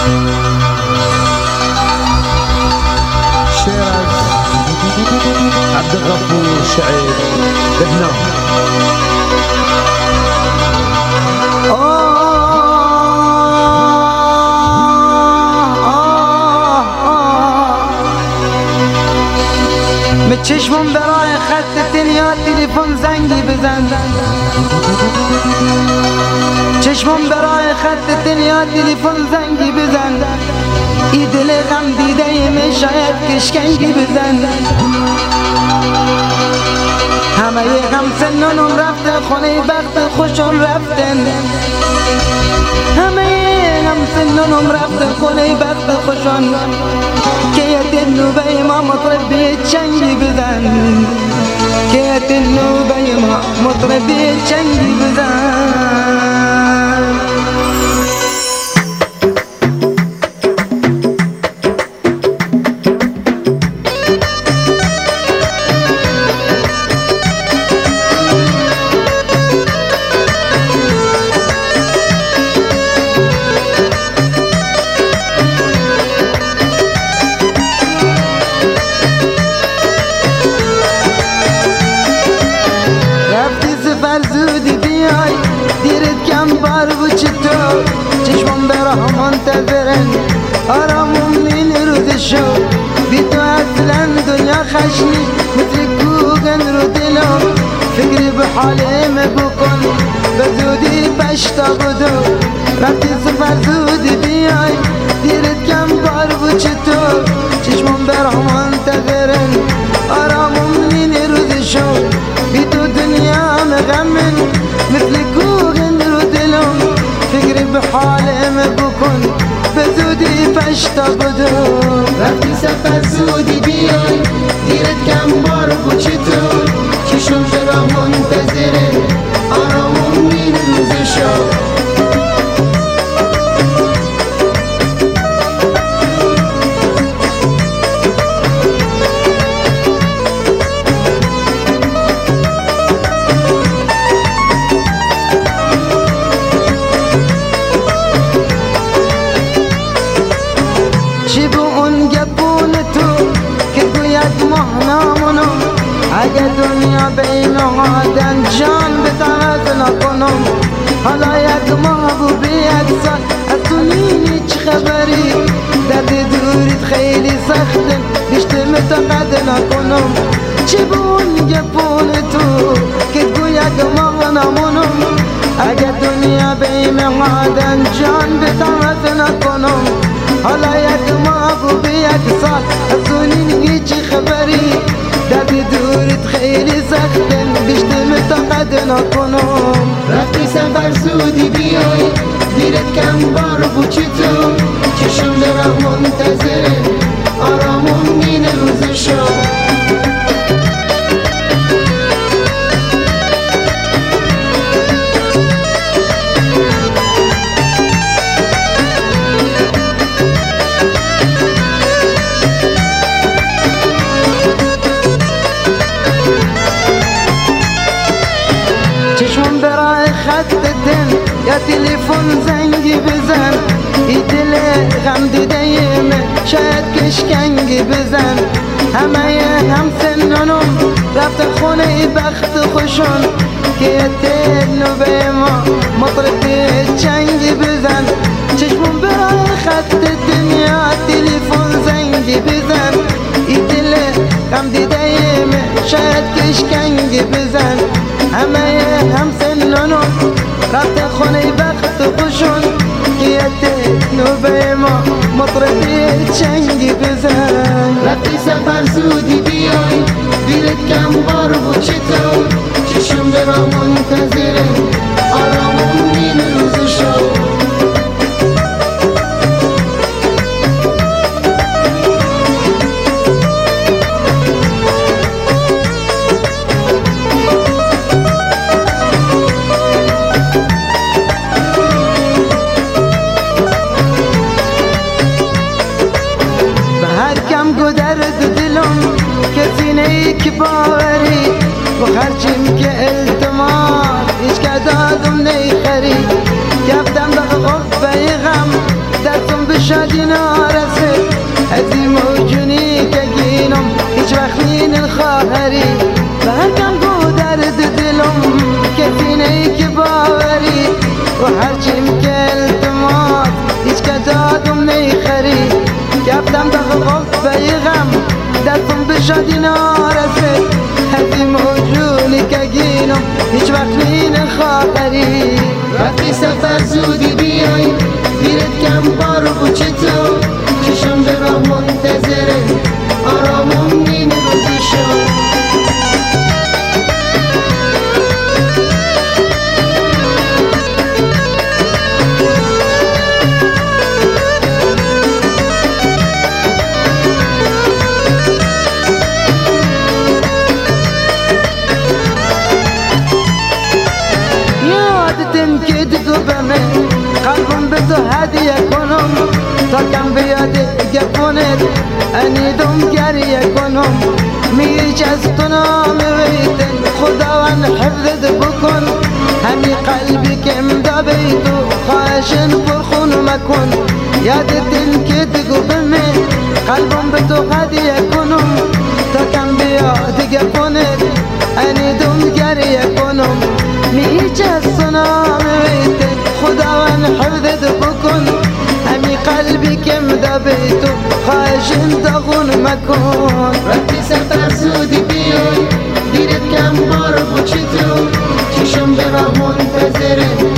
عبد الغفور شعيب لبنان. چشمم برای خط دنیا تلفن زنگی بزن، چشمم برای خط دنیا تلفن زنگی بزن، ای دل غم دیده ای شاید کشکنگی بزن. همه غم سنونم رفته خونه بخت خوشم رفتن، همه غم سنونم رفته خونه بخت خوشم که یه نوبه ما مطربی چنگی بزن، که یه نوبه ما مطربی چنگی بزن. چشمم براه منتظرن آرامم نین روز شو، بی تو اصلا دنیا خشنی مثل کوگن رو دلم، فکری به حالم بکن بزودی پشتا بدو، رفتی سفر زودی بیای دیرت کم بار بود چطور. چشمم براه منتظرن آرامم نین روز شو، بی تو دنیا مغمن مثل کوگن رو دلم، فکری به حالم بکن بزودی پشتا بدو، رفتی سفر زودی بیای دیرت کم بار بود چطور. چشم چرا منتظره آرامون این روز شو، اگه دنیا بین آدم جان بتاعت نکنم، حالا یک محبوبی یک سال از تو هیچ خبری، درد دوریت خیلی سخته بیشتر متقد نکنم. چی بون گپون تو که گوی یک ما نمونم، اگه دنیا بین آدم جان بتاعت نکنم، حالا یک محبوبی یک سال از تو هیچ خبری، درد دوریت خیلی سخته بیشتر متقد نکنم. رفتی سفر زودی بیای دیرت کم بار بود چطور. چشم دارم منتظره آرامون این روز شو، چشمم برای خط دن یا تلفن زنگی بزن، ای دل غم دیده من شاید کشکنگی بزن. همه هم سنونم رفت خونه بخت خوشون که یه نوبه ما مطربی چنگی بزن. چشمم برای خط دنیا تلفن زنگی بزن، ای دل غم دیده من شاید کشکنگی بزن. همه هم سنونم رفت خونه بخت خوشون که یه نوبه ما مطربی چنگی بزن. رفتی سفر زودی بیای دیرت کم بار بود چطور. چشم دارم منتظره آرامون این روز شو، و خرچیم که التماس هیچ که دادم نیخری، گفتم دقیق غفه غم دستم شادی نارسه از این موجونی که گینم هیچ وقت نین الخواهری و هر کم گو درد دلم کسی نی که باوری و هرچیم که التماس هیچ که دادم نیخری گفتم دقیقم بیغم دستم به شادی نارسه از این موجونی که گینم هیچ وقت نین الخواهری وقتی سفر زودی بیای دیرت کم بار و چطور چشم به راه منتظره آرامم نیم روزی شد که دیگو بمه قلبم به تو هدیه کنم تا کم بیاده گپونت انیدم گریه کنم میج از تو نام ویدن خداوند حفظت بکن همی قلبی که امدا بیتو خواهشن پرخون مکن یادت که دیگو بمه قلبم به تو هدیه کنم تا کم بیاده گپونت انیدم گریه کنم میج از تو نام ویدن خداوند حفظت بکن همی قلبی که امدا بیتو خواهشن داغون مکن وقتی سفر زودی بیای دیرت کم بار و چطور چشم به راه منتظره